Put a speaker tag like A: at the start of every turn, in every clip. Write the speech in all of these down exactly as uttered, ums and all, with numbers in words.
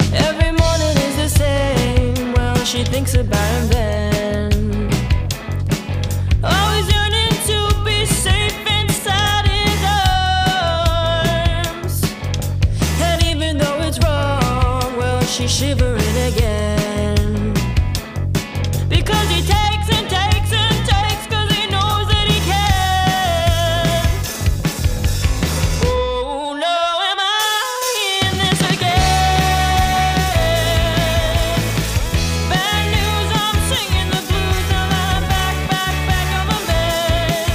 A: Every morning is the same. Well, she thinks about him then. Always yearning to be safe inside his arms. And even though it's wrong, well, she's shivering again. Because he takes and takes and takes, cause he knows that he can. Oh no, am I in this again? Bad news, I'm singing the blues. Now that I'm back, back, back on my bed.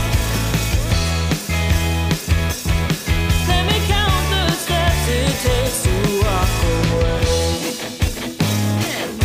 A: Let me count the steps it takes to walk away.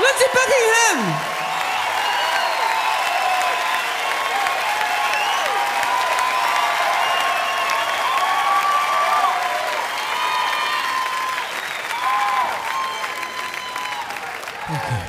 B: Lindsey Buckingham! Okay.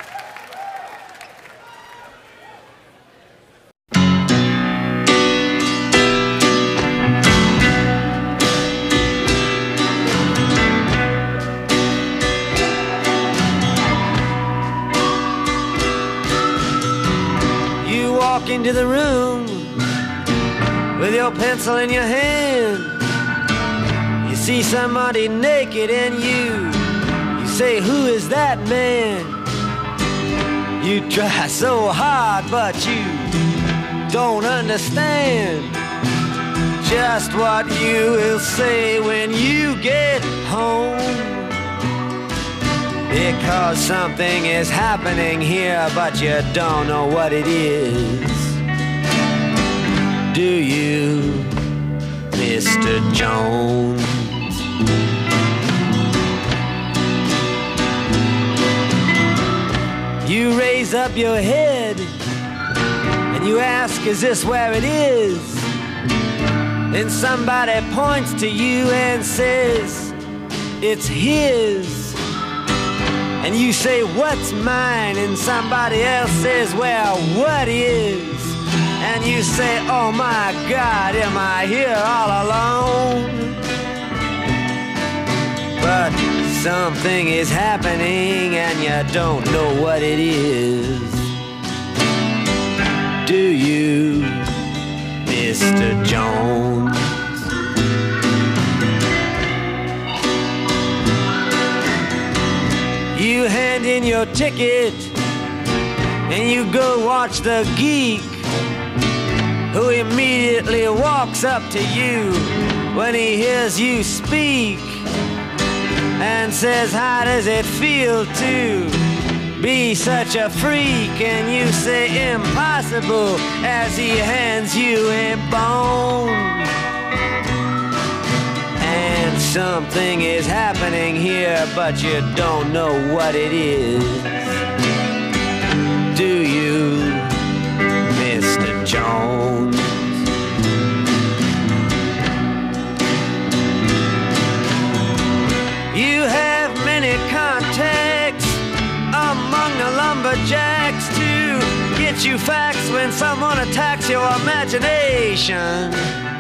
C: You walk into the room with your pencil in your hand. You see somebody naked and you say, who is that man? You try so hard, but you don't understand just what you will say when you get home. Because something is happening here, but you don't know what it is. Do you, Mister Jones? You raise up your head and you ask, is this where it is? Then somebody points to you and says, it's his. And you say, what's mine? And somebody else says, well, what is? And you say, oh my God, am I here all alone? But something is happening and you don't know what it is. Do you, Mister Jones? You hand in your ticket and you go watch the geek, who immediately walks up to you when he hears you speak and says, how does it feel to be such a freak? And you say, impossible, as he hands you a bone. And something is happening here, but you don't know what it is. Do you, Mister Jones? You have many contacts among the lumberjacks to get you facts when someone attacks your imagination.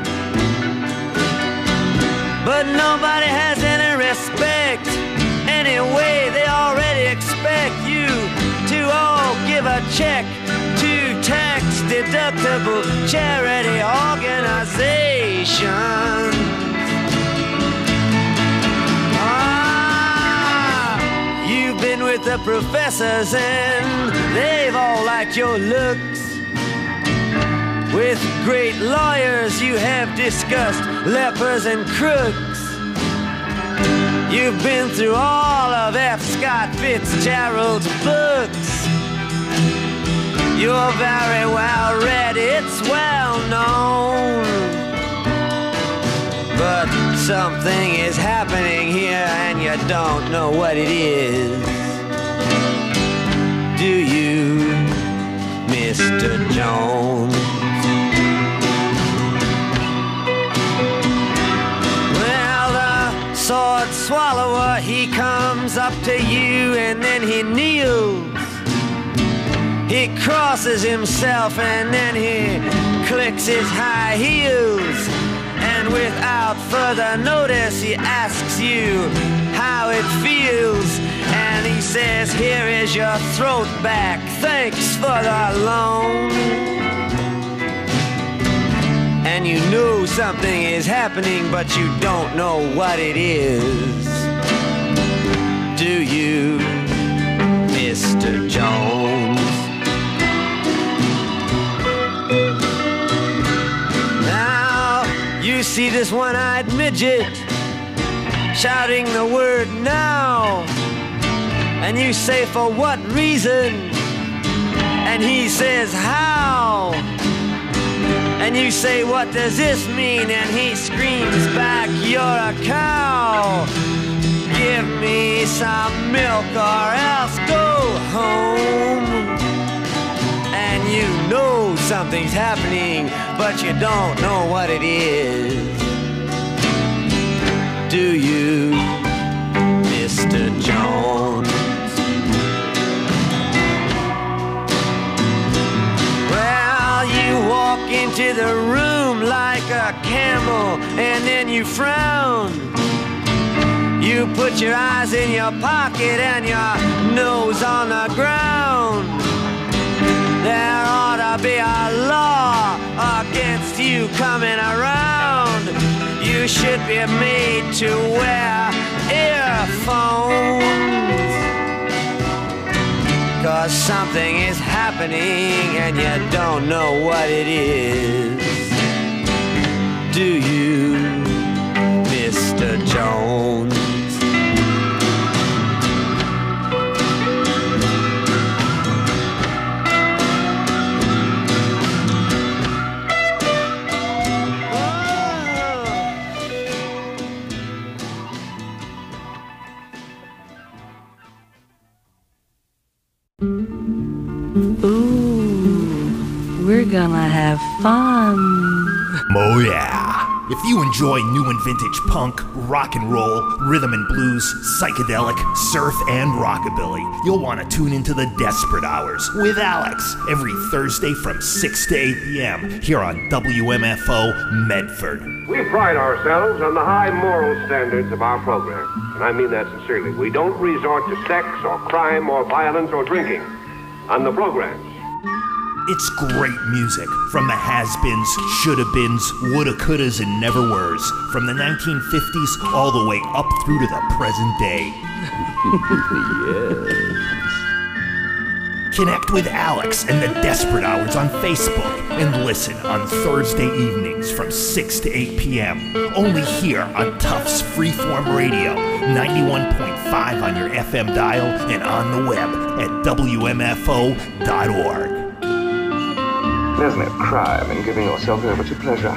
C: But nobody has any respect. Anyway, they already expect you to all give a check to tax-deductible charity organizations. Been with the professors and they've all liked your looks. With great lawyers you have discussed lepers and crooks. You've been through all of F. Scott Fitzgerald's books. You're very well read, it's well known. But something is happening here and you don't know what it is. Do you, Mister Jones? Well, the sword swallower, he comes up to you and then he kneels. He crosses himself and then he clicks his high heels. And without further notice, he asks you how it feels. And he says, here is your throat back, thanks for the loan. And you know something is happening, but you don't know what it is. Do you, Mister Jones? You see this one-eyed midget shouting the word now, and you say, for what reason? And he says, how? And you say, what does this mean? And he screams back, you're a cow. Give me some milk or else go something's happening, but you don't know what it is. Do you, Mister Jones? Well, you walk into the room like a camel, and then you frown. You put your eyes in your pocket and your nose on the ground. There ought to be a law against you coming around. You should be made to wear earphones, 'cause something is happening and you don't know what it is. Do you, Mister Jones?
D: Ooh, we're gonna have fun.
E: Oh yeah. If you enjoy new and vintage punk, rock and roll, rhythm and blues, psychedelic, surf, and rockabilly, you'll want to tune into the Desperate Hours with Alex every Thursday from six to eight p.m. here on W M F O Medford.
F: We pride ourselves on the high moral standards of our program, and I mean that sincerely. We don't resort to sex or crime or violence or drinking on the programs.
E: It's great music from the has-beens, shoulda-beens, woulda-couldas, and never-weres, from the nineteen fifties all the way up through to the present day. Yes. Connect with Alex and the Desperate Hours on Facebook and listen on Thursday evenings from six to eight p.m. only here on Tufts Freeform Radio, ninety-one point five on your F M dial and on the web at W M F O dot org.
G: There's no crime in giving yourself over to pleasure.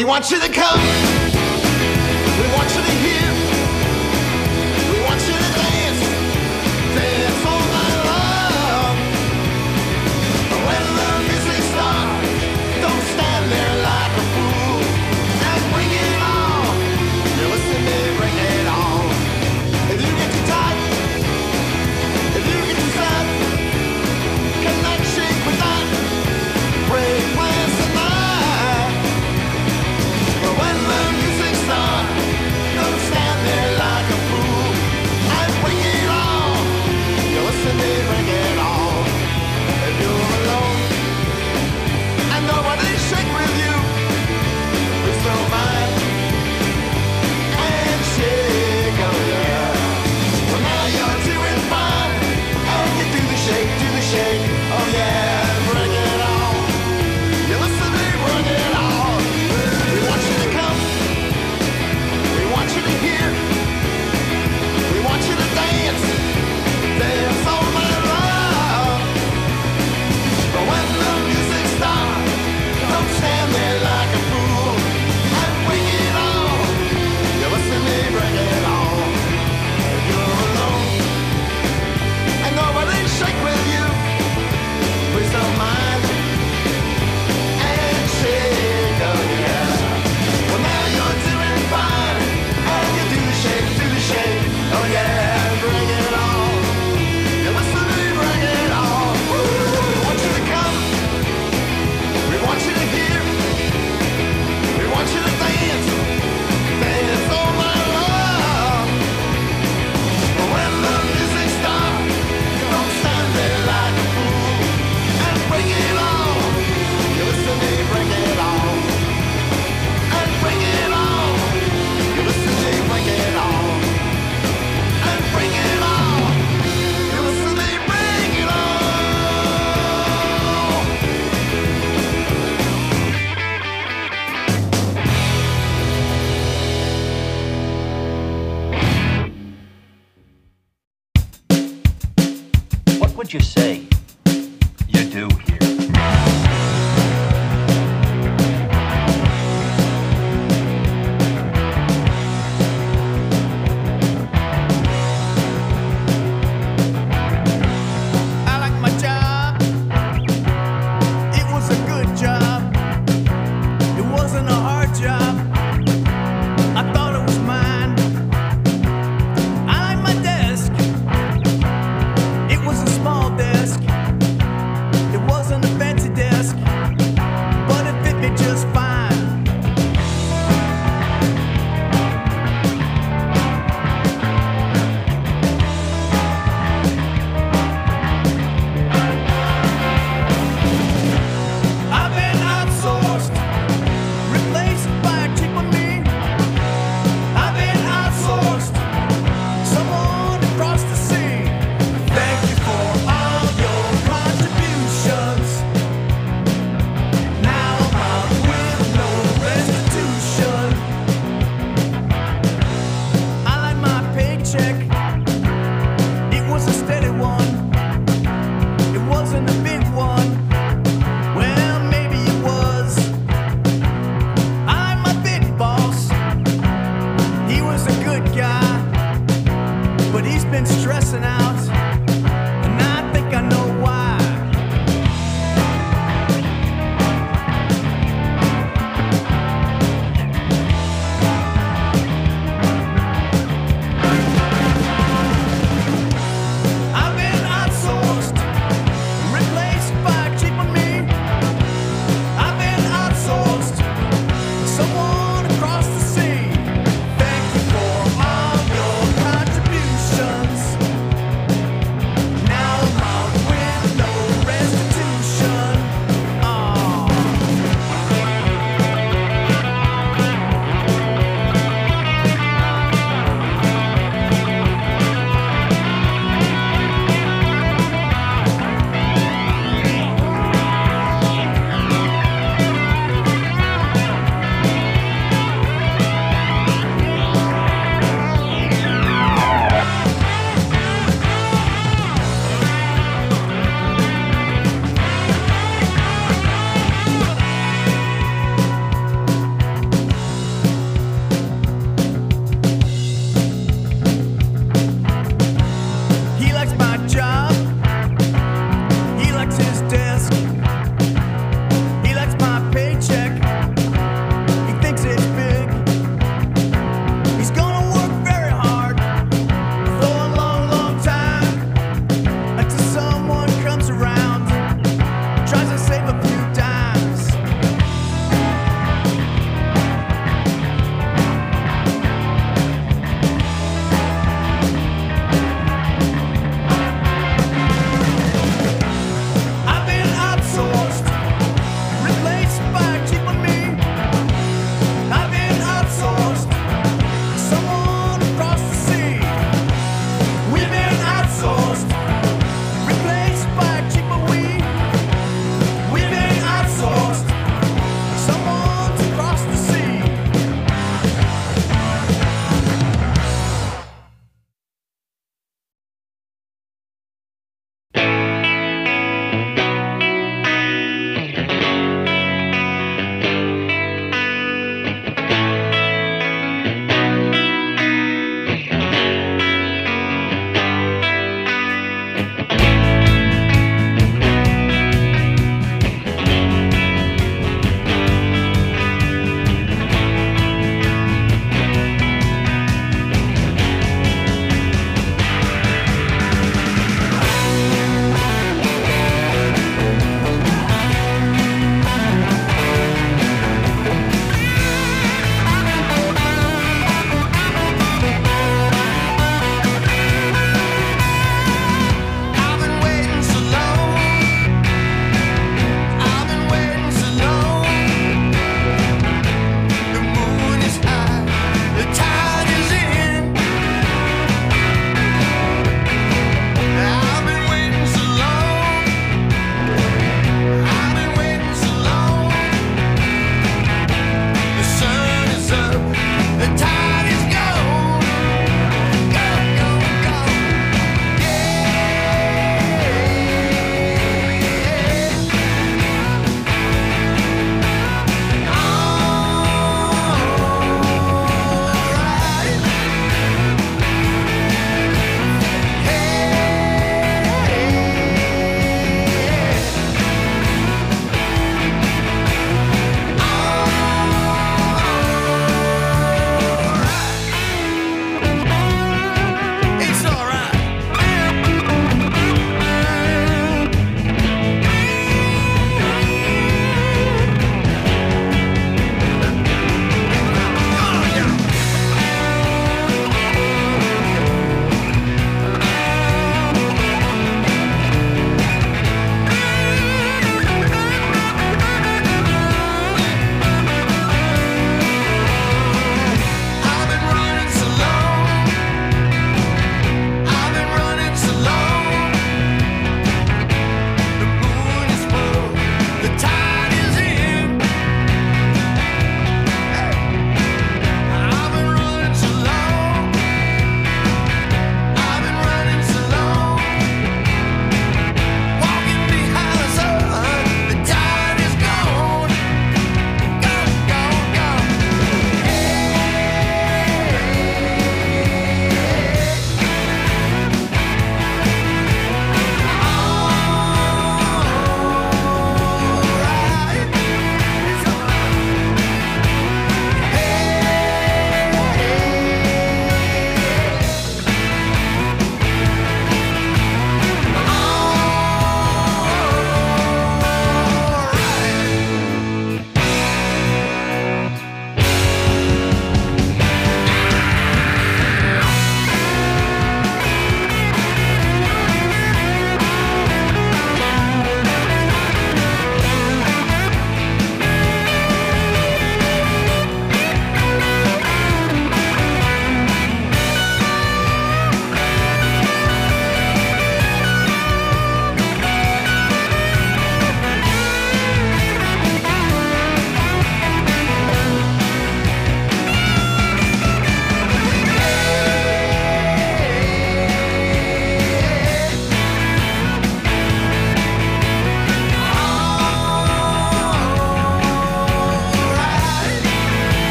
H: We want you to come. We want you to hear. We want you to dance. Dance all night long. When the music starts, don't stand there like a fool. And bring it on. You listen to me, bring it on. If you get too tight, if you get too sad, cannot shake with that. Break plans tonight. But when the music starts, don't stand there like a fool. And bring it on. You listen to me, bring it on. If you're alone and nobody shake with you, please don't mind. And shake, oh yeah. Well, now you're doing fine. And you do the shake, do the shake, oh yeah. Bring it on. You listen to me, bring it on. We want you to come. We want you to hear. We want you to dance. Dance all night long. But when the music starts, don't stand there like a fool. And bring it on. You listen to me, bring it on. If you're alone and nobody shake with you, please don't mind. And shake, oh yeah. Well, now you're doing fine. And you do the shake, do the shake, oh yeah. Bring it on. You listen to me, bring it on. Woo. We want you to come. We want you to hear. We want you to dance. Dance all night long. But when the music starts, don't stand there like a fool. And bring it on. You listen to me, bring it on. And bring it on. You listen to me, bring it on. And bring it on. You listen to me, bring it on.
I: What would you say you do here?
H: I like my job. It was a good job. It wasn't a hard job. I thought it was mine. I like my desk. It was a small desk. It wasn't a fancy desk, but it fit me just fine. I've been outsourced, replaced by a cheaper me. I've been outsourced, someone across the sea. Thank you for all your contributions. Now I'm out with no restitution. I like my paycheck. It was a steady one. It wasn't a big one. Well, maybe it was. I like my big boss. He was a good guy, but he's been stressing out, and I think I know why. I've been outsourced, replaced by a cheaper me. I've been outsourced, someone across the sea. Thank you for all your contributions.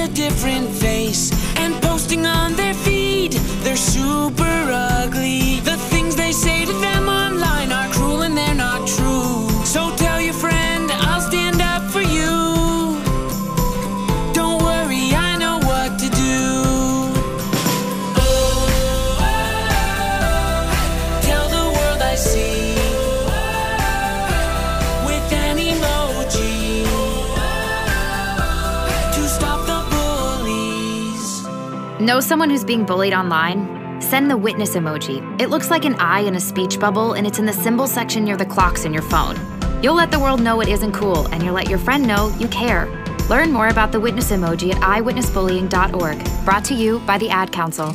J: a different face and posting on their feed. They're super ugly. The things they say to them online are cruel and they're not true. So tell your friend I'll stand up for you. Don't worry, I know what to do. Oh, tell the world I see with an emoji to stop the bullies.
K: Know someone who's being bullied online? Send the witness emoji. It looks like an eye in a speech bubble, and it's in the symbol section near the clocks in your phone. You'll let the world know it isn't cool, and you'll let your friend know you care. Learn more about the witness emoji at i witness bullying dot org. Brought to you by the Ad Council.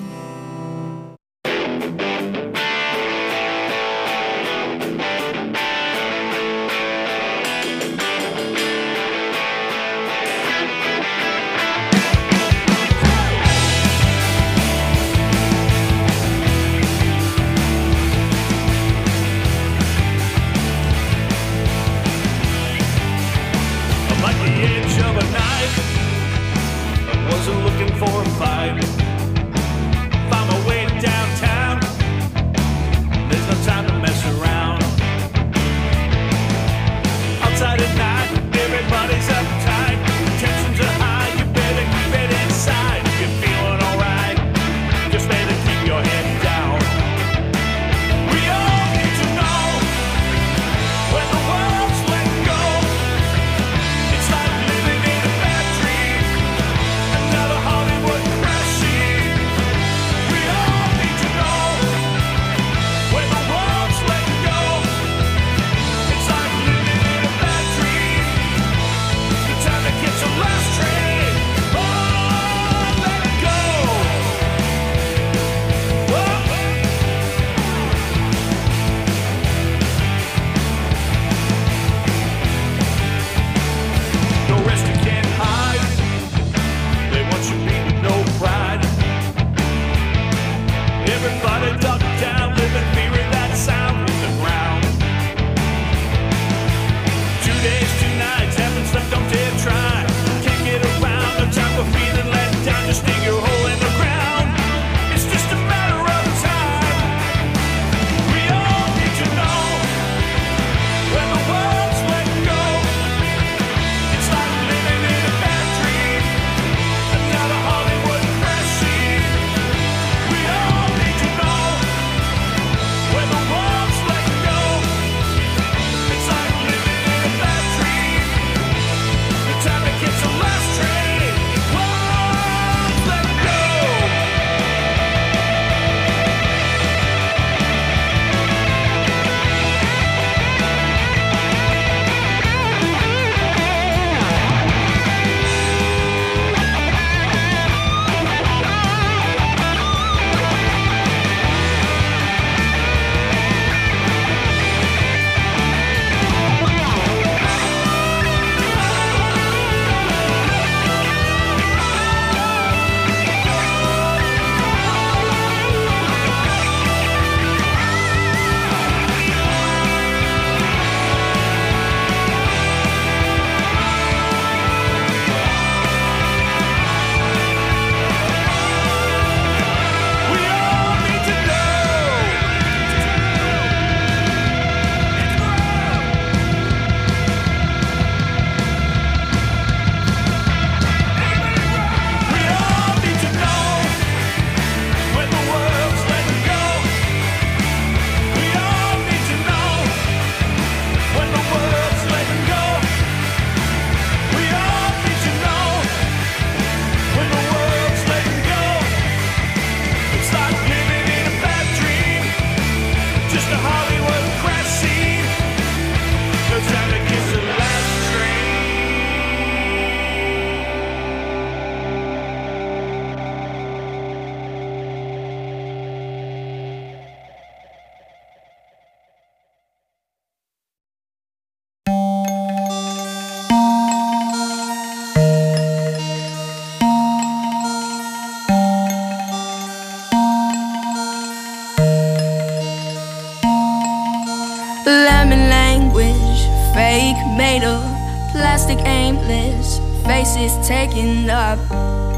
L: fake, made of plastic, aimless faces taken up.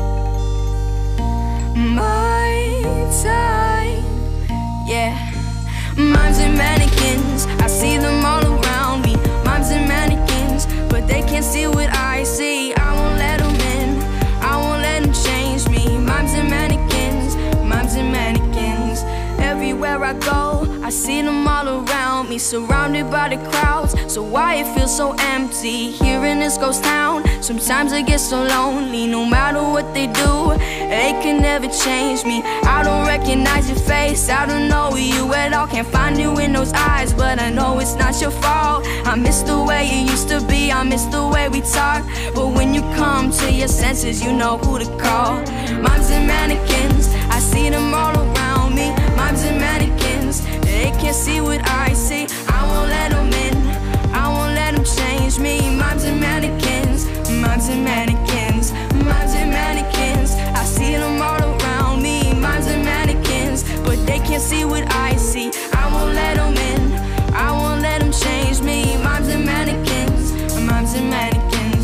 L: see what I see. I won't let them in, I won't let them change me. Mimes and mannequins, mimes and mannequins. Everywhere I go, I see them all around me, surrounded by the crowds. So why it feels so empty here in this ghost town? Sometimes I get so lonely, no matter what they do, they can never change me. I don't recognize your face, I don't know you at all. Can't find you in those eyes, but I know it's not your fault. I miss the way you used to be, I miss the way we talk. But when you come to your senses, you know who to call. Mimes and mannequins, I see them all around me. Mimes and mannequins, they can't see what I see. I won't let them in, I won't let them change me. Mimes and mannequins, mimes and mannequins, mimes and mannequins. I see them all around me. Mimes and mannequins, but they can't see what I see. I won't let them in, I won't let them change me. Mimes and mannequins, mimes and mannequins.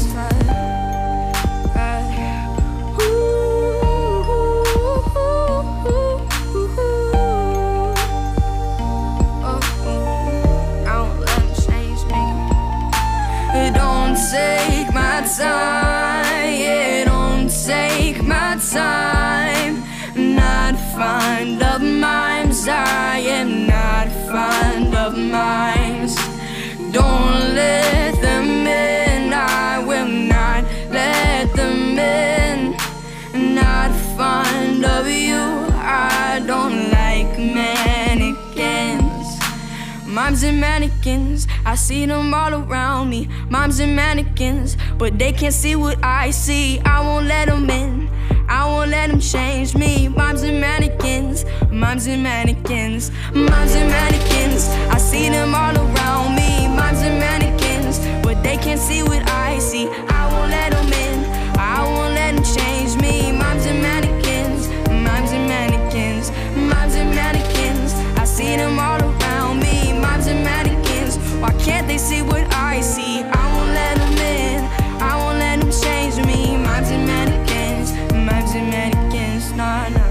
L: Take my time, yeah, don't take my time. Not fond of mimes, I am not fond of mimes. Don't let them in, I will not let them in. Not fond of you, I don't like mannequins. Mimes and mannequins, I see them all around me. Mimes and mannequins, but they can't see what I see. I won't let them in, I won't let them change me. Mimes and mannequins, mimes and mannequins, mimes and mannequins. I see them all around me. Mimes and mannequins, but they can't see what I see. I won't let them in, I won't let them change me. Mimes and mannequins, mimes and mannequins, mimes and mannequins. I see them all around me. Mimes and mannequins, why can't they see what I see? I won't let them in, I won't let them change me. Mimes and mannequins, mimes and mannequins, nah, nah.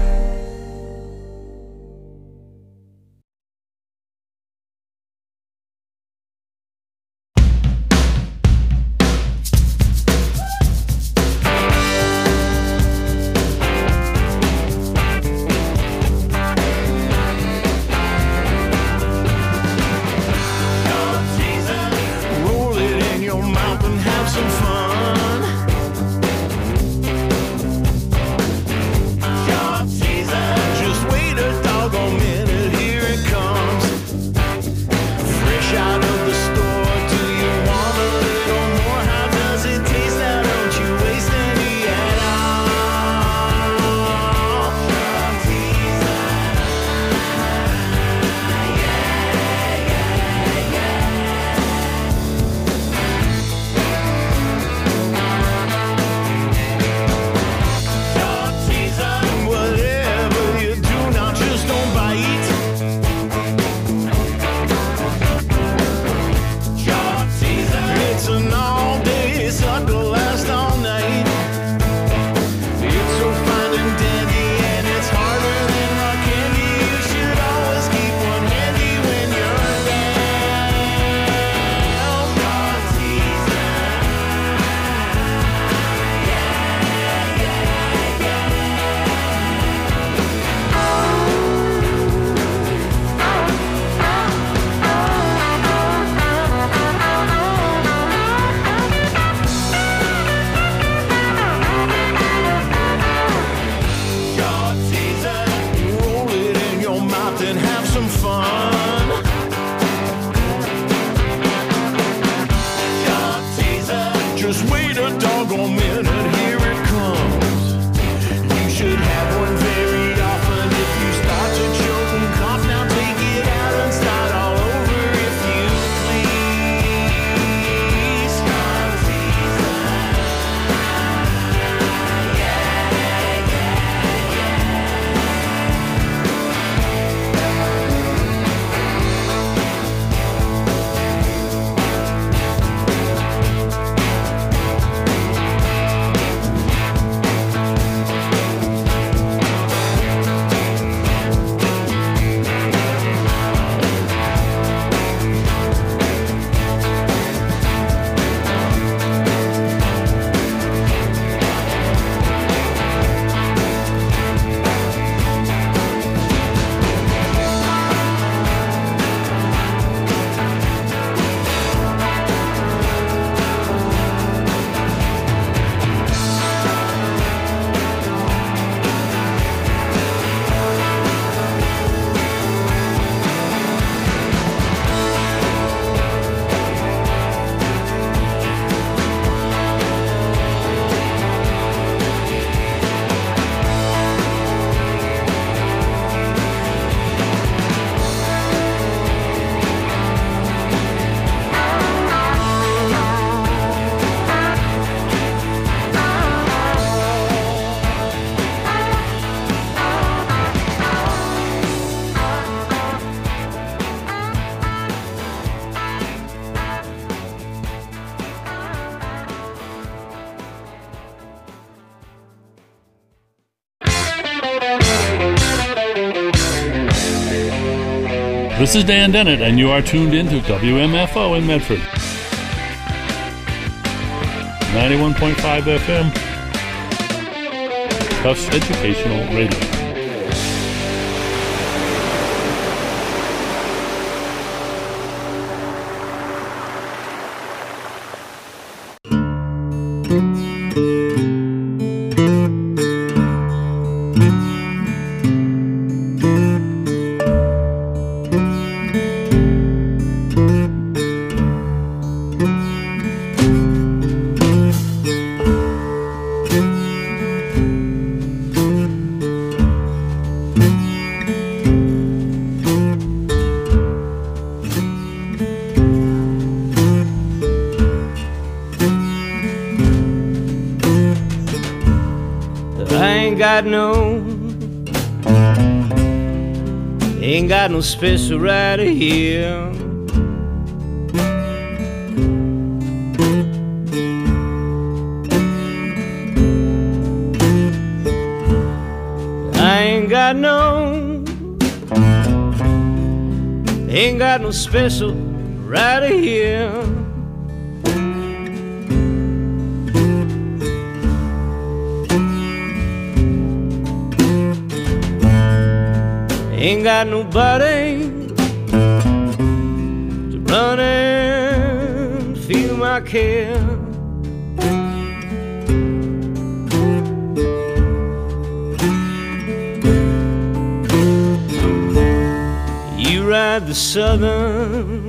M: This is Dan Dennett, and you are tuned in to W M F O in Medford. ninety-one point five F M. Tufts Educational Radio.
N: Got no, ain't got no special right here. I ain't got no, ain't got no special right here. Ain't got nobody to run and feel my care. You ride the southern,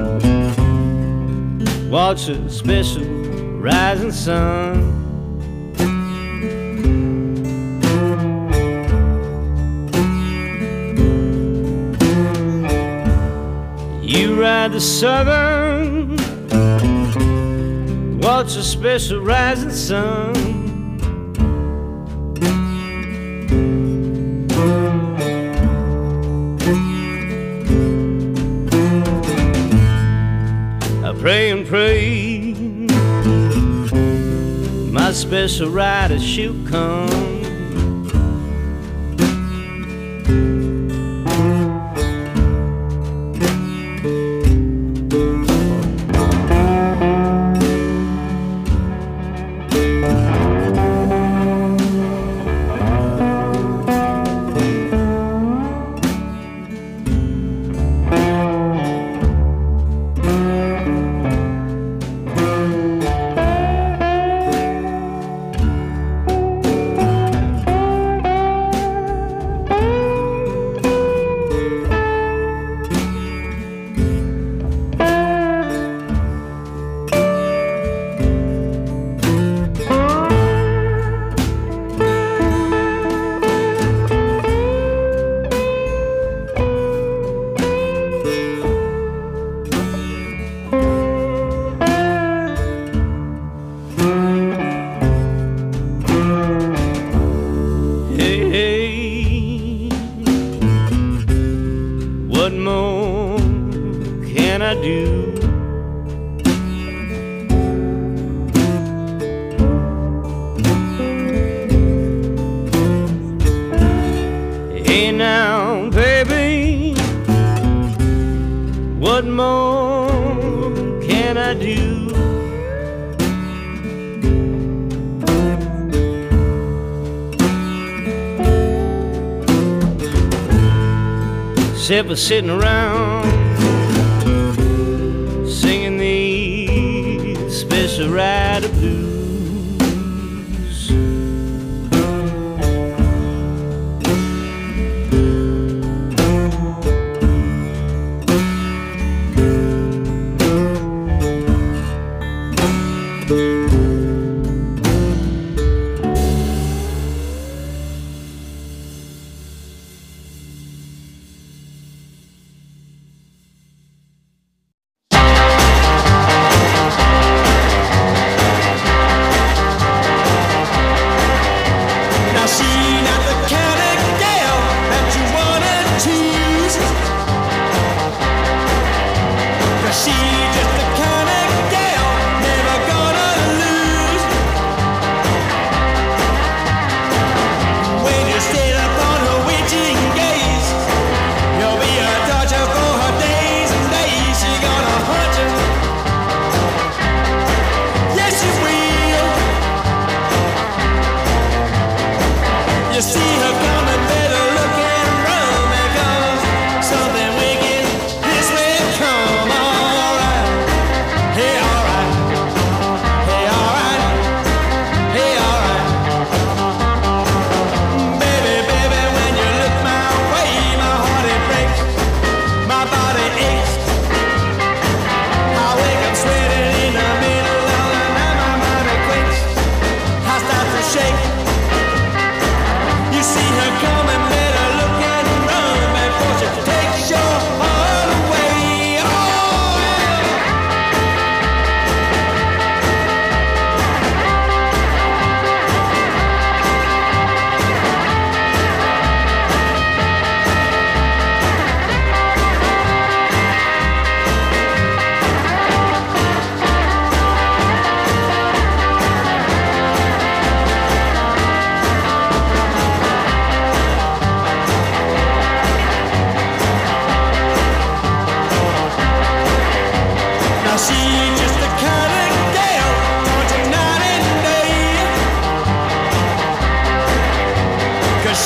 N: watch a special rising sun. You ride the southern, watch a special rising sun. I pray and pray my special rider she'll come. Except for sitting around singing these special rider blues.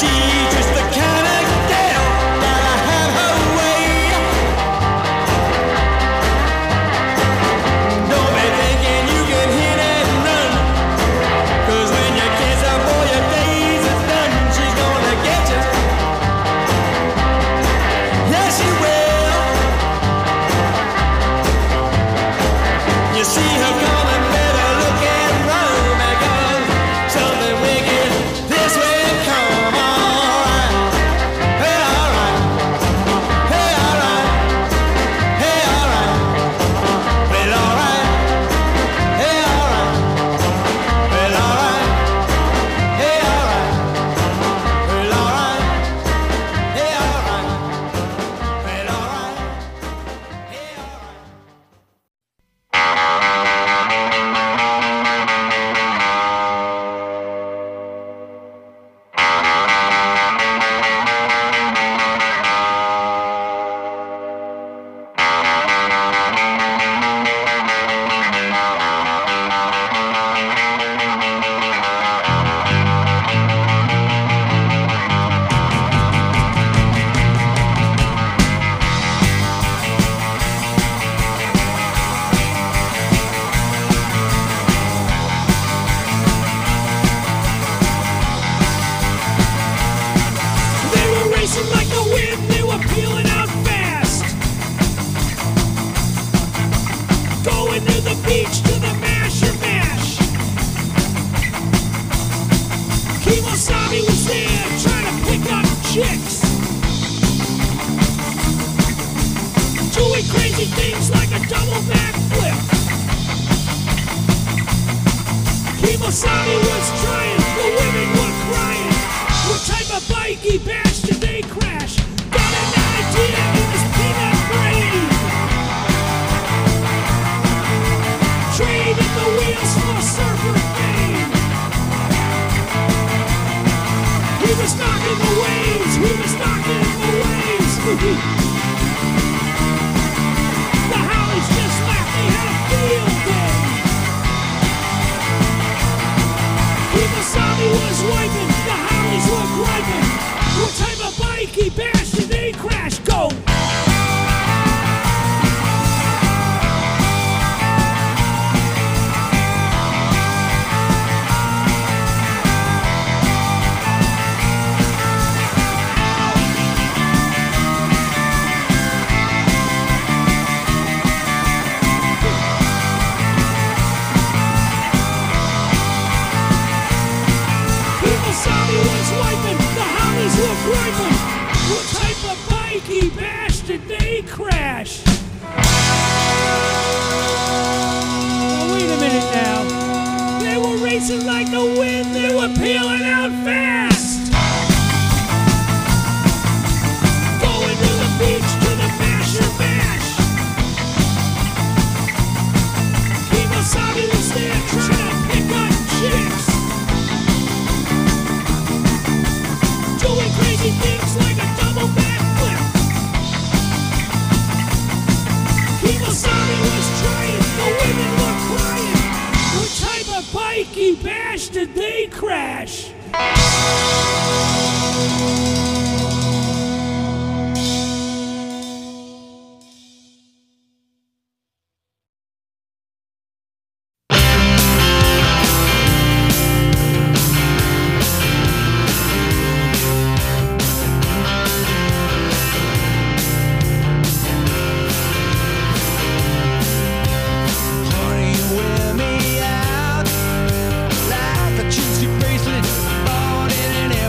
H: she's just the kind of gal that'll have her way. Don't be thinking you can hit and run, 'cause when you kiss her for your days is done, she's gonna get you. Yeah, she will. You see her coming, better look and run, because something wicked this way come. Alright, hey, alright, hey, alright, hey, alright, well, alright, hey, alright, well, alright, hey, alright, well, alright, hey, alright, well, alright, hey, alright. They were racing like the wind, they were peeling out fast. Going to the beach to the masher mash. Kemosabe was there trying to pick up chicks, doing crazy things like a double backflip. Kemosabe was trying, the women were crying. What type of bikey bash did they crash? Got an idea in his peanut brain. Trading the wheels for surfer fame. He was knocking the waves, he was knocking the waves. The Hollies just laughed, they had a field day. Kemosabe was wiping, the Hollies were griping. What type of bikey bash did they crash? Go! Kemosabe was wiping, the Hollies were griping. What type of bikey bash did they crash? Oh, wait a minute now. They were racing like the wind, they were peeling out fast. Going to the beach to the masher mash. Kemosabe was there trying to pick up chicks, doing crazy things like a double backflip. Kemosabe was trying, the women were crying. What type of bikey bash did they crash? Honey, wear me out like a juicy bracelet bought in an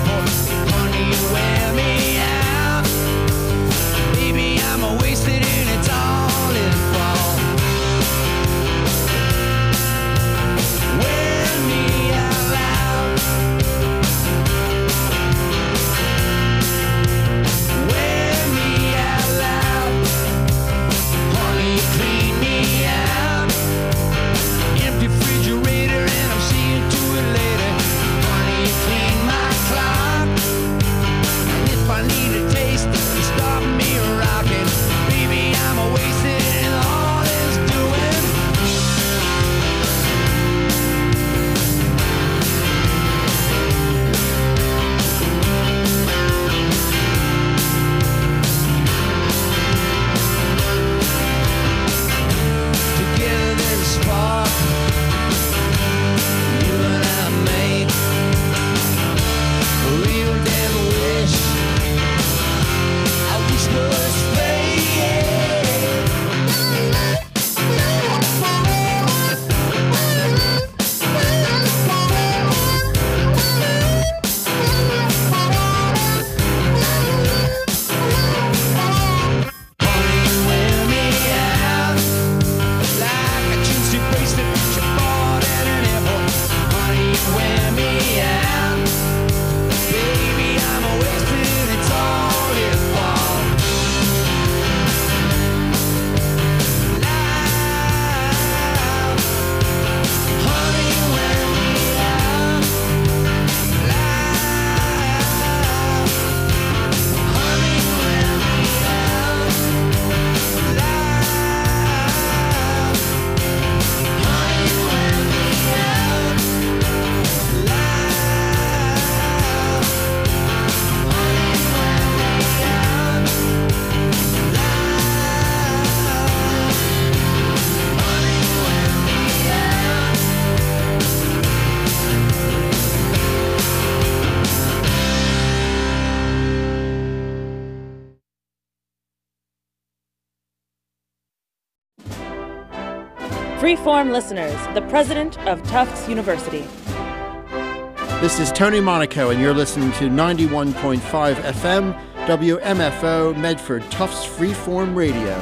O: Freeform listeners, the president of Tufts University.
P: This is Tony Monaco, and you're listening to ninety-one point five F M, W M F O, Medford Tufts Freeform Radio.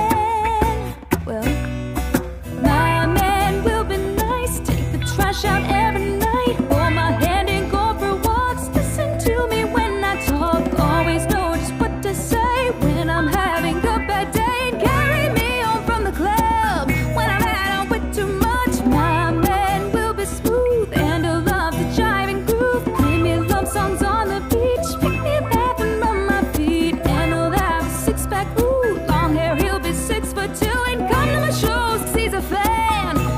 Q: Out